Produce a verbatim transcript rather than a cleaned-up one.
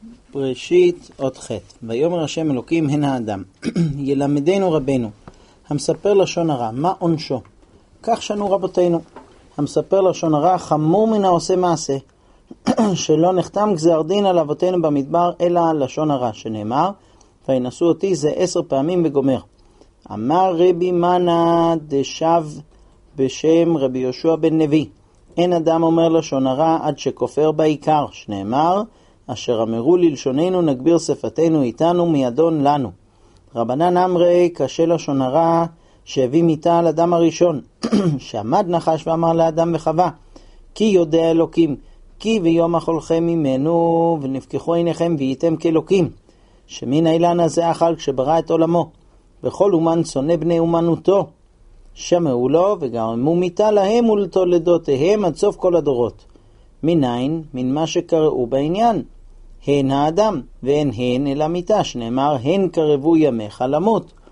בראשית אות ח' ויאמר השם אלוקים הן האדם ילמדנו רבנו המספר לשון הרע מה עונשו. כך שנו רבותינו, המספר לשון הרע חמור מן העושה מעשה, שלא נחתם גזר דין על אבותינו במדבר אלא על לשון הרע, שנאמר וינשאו אותי זה עשר פעמים וגומר. אמר רבי מנה דשב בשם רבי יהושע בן נבי, אין אדם אומר לשון הרע עד שכופר בעיקר, שנאמר אשר אמרו ללשוננו נגביר שפתנו איתנו מידון לנו. רבנן אמרי קשה לשון הרע שהביא מיתה על אדם הראשון, שעמד נחש ואמר לאדם וחווה כי יודע אלוקים, כי ויום אכולכם ממנו ונפקחו עיניכם והייתם כאלוקים, שמן האילן הזה אכל כשברא את עולמו, וכל אומן שונא בני אומנותו, שמעו לו וגרמו מיתה להם ולתולדותיהם עד סוף כל הדורות. מניין? מן מה שקראו בעניין, הן האדם ואין הן אלא מיתה, שנאמר הן קרבו ימיך למות.